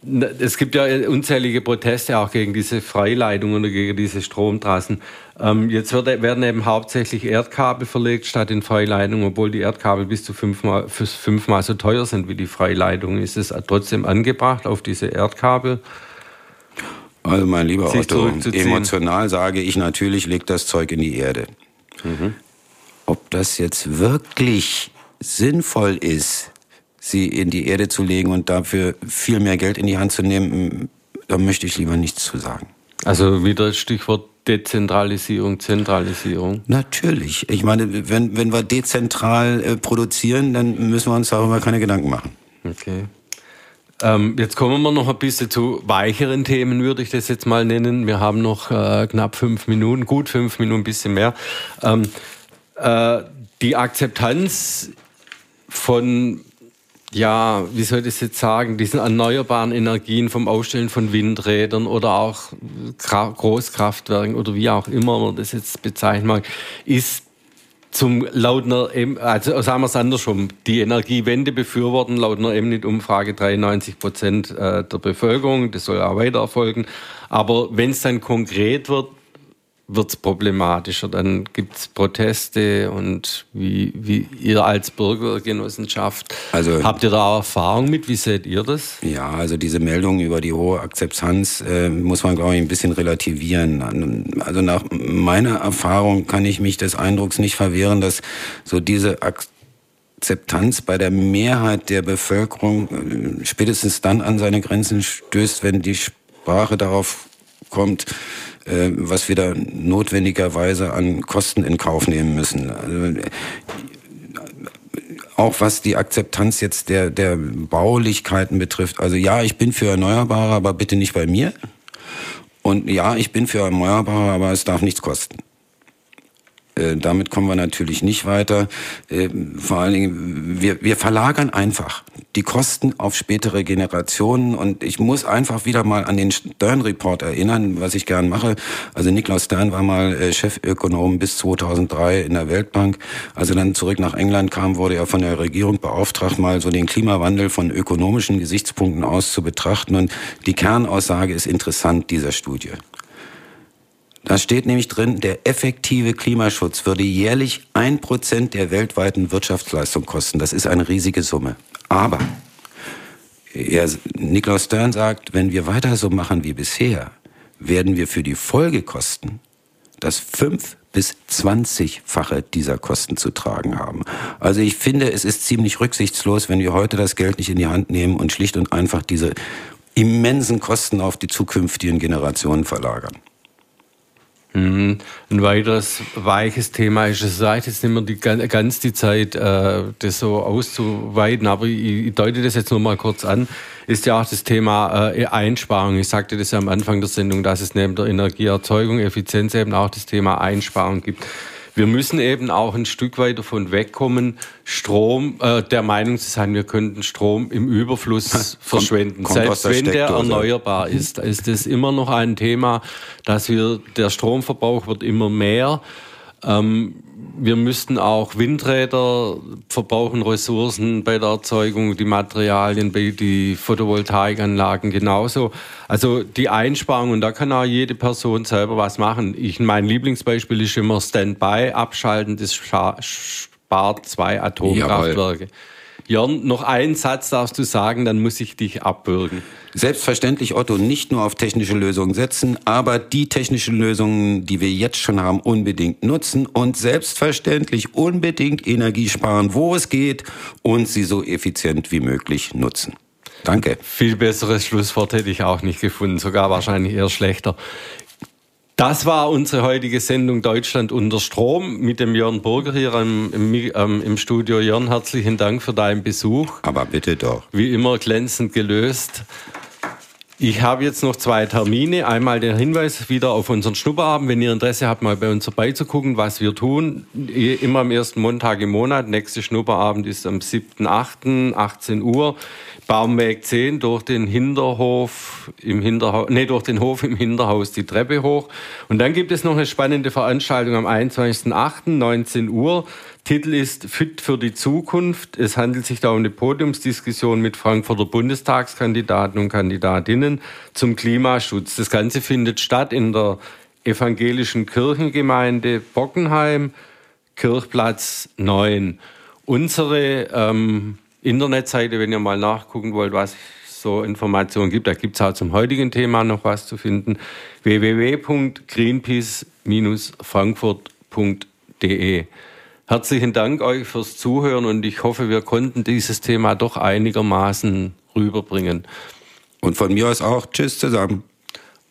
Es gibt ja unzählige Proteste auch gegen diese Freileitungen oder gegen diese Stromtrassen. Ähm, jetzt wird, werden eben hauptsächlich Erdkabel verlegt statt in Freileitungen, obwohl die Erdkabel bis zu fünfmal, fünfmal so teuer sind wie die Freileitungen. Ist es trotzdem angebracht, auf diese Erdkabel? Also mein lieber Otto, emotional sage ich natürlich, legt das Zeug in die Erde. Mhm. Ob das jetzt wirklich sinnvoll ist, sie in die Erde zu legen und dafür viel mehr Geld in die Hand zu nehmen, da möchte ich lieber nichts zu sagen. Also wieder Stichwort Dezentralisierung, Zentralisierung. Natürlich. Ich meine, wenn, wenn wir dezentral äh, produzieren, dann müssen wir uns darüber keine Gedanken machen. Okay. Ähm, jetzt kommen wir noch ein bisschen zu weicheren Themen, würde ich das jetzt mal nennen. Wir haben noch äh, knapp fünf Minuten, gut fünf Minuten, ein bisschen mehr. Ähm, äh, die Akzeptanz von, ja, wie soll ich das jetzt sagen, diesen erneuerbaren Energien, vom Aufstellen von Windrädern oder auch Großkraftwerken oder wie auch immer man das jetzt bezeichnen mag, ist zum laut einer, also sagen wir es andersrum, die Energiewende befürworten laut einer Emnit-Umfrage dreiundneunzig Prozent der Bevölkerung, das soll auch weiter erfolgen, aber wenn es dann konkret wird, wird es problematischer, dann gibt es Proteste und wie, wie ihr als Bürgergenossenschaft, also, habt ihr da Erfahrung mit, wie seht ihr das? Ja, also diese Meldung über die hohe Akzeptanz äh, muss man, glaube ich, ein bisschen relativieren. Also nach meiner Erfahrung kann ich mich des Eindrucks nicht verwehren, dass so diese Akzeptanz bei der Mehrheit der Bevölkerung äh, spätestens dann an seine Grenzen stößt, wenn die Sprache darauf kommt, was wir da notwendigerweise an Kosten in Kauf nehmen müssen. Also, auch was die Akzeptanz jetzt der, der Baulichkeiten betrifft. Also ja, ich bin für Erneuerbare, aber bitte nicht bei mir. Und ja, ich bin für Erneuerbare, aber es darf nichts kosten. Äh, damit kommen wir natürlich nicht weiter. Äh, vor allen Dingen, wir, wir verlagern einfach die Kosten auf spätere Generationen. Und ich muss einfach wieder mal an den Stern-Report erinnern, was ich gern mache. Also Niklaus Stern war mal äh, Chefökonom bis zweitausenddrei in der Weltbank. Als er dann zurück nach England kam, wurde er von der Regierung beauftragt, mal so den Klimawandel von ökonomischen Gesichtspunkten aus zu betrachten. Und die Kernaussage ist interessant dieser Studie. Da steht nämlich drin, der effektive Klimaschutz würde jährlich ein Prozent der weltweiten Wirtschaftsleistung kosten. Das ist eine riesige Summe. Aber er, Niklaus Stern sagt, wenn wir weiter so machen wie bisher, werden wir für die Folgekosten das fünf- bis zwanzigfache dieser Kosten zu tragen haben. Also ich finde, es ist ziemlich rücksichtslos, wenn wir heute das Geld nicht in die Hand nehmen und schlicht und einfach diese immensen Kosten auf die zukünftigen Generationen verlagern. Ein weiteres weiches Thema ist, es reicht jetzt nicht mehr die, ganz die Zeit, äh, das so auszuweiten, aber ich, ich deute das jetzt nur mal kurz an, ist ja auch das Thema äh, Einsparung. Ich sagte das ja am Anfang der Sendung, dass es neben der Energieerzeugung, Effizienz eben auch das Thema Einsparung gibt. Wir müssen eben auch ein Stück weit davon wegkommen, Strom, äh, der Meinung zu sein, wir könnten Strom im Überfluss verschwenden. Kommt, kommt Selbst wenn der erneuerbar ist, ist das immer noch ein Thema, dass wir, der Stromverbrauch wird immer mehr. Ähm, wir müssten auch Windräder verbrauchen Ressourcen bei der Erzeugung, die Materialien, bei die Photovoltaikanlagen genauso. Also die Einsparung, und da kann auch jede Person selber was machen. Ich, mein Lieblingsbeispiel ist immer Standby, abschalten, das spart zwei Atomkraftwerke. Jawohl. Jörn, noch einen Satz darfst du sagen, dann muss ich dich abwürgen. Selbstverständlich, Otto, nicht nur auf technische Lösungen setzen, aber die technischen Lösungen, die wir jetzt schon haben, unbedingt nutzen und selbstverständlich unbedingt Energie sparen, wo es geht, und sie so effizient wie möglich nutzen. Danke. Viel besseres Schlusswort hätte ich auch nicht gefunden, sogar wahrscheinlich eher schlechter. Das war unsere heutige Sendung Deutschland unter Strom mit dem Jörn Burger hier im, im, ähm, im Studio. Jörn, herzlichen Dank für deinen Besuch. Aber bitte doch. Wie immer glänzend gelöst. Ich habe jetzt noch zwei Termine. Einmal der Hinweis wieder auf unseren Schnupperabend. Wenn ihr Interesse habt, mal bei uns vorbeizugucken, was wir tun. Immer am ersten Montag im Monat. Nächster Schnupperabend ist am siebten achten achtzehn Uhr. Baumweg zehn durch den Hinterhof im Hinterhaus, nee, durch den Hof im Hinterhaus die Treppe hoch. Und dann gibt es noch eine spannende Veranstaltung am einundzwanzigsten achten neunzehn Uhr. Titel ist Fit für die Zukunft. Es handelt sich da um eine Podiumsdiskussion mit Frankfurter Bundestagskandidaten und Kandidatinnen zum Klimaschutz. Das Ganze findet statt in der evangelischen Kirchengemeinde Bockenheim, Kirchplatz neun. Unsere ähm, Internetseite, wenn ihr mal nachgucken wollt, was es so Informationen gibt, da gibt es auch zum heutigen Thema noch was zu finden, w w w punkt greenpeace Bindestrich frankfurt punkt d e. Herzlichen Dank euch fürs Zuhören und ich hoffe, wir konnten dieses Thema doch einigermaßen rüberbringen. Und von mir aus auch. Tschüss zusammen.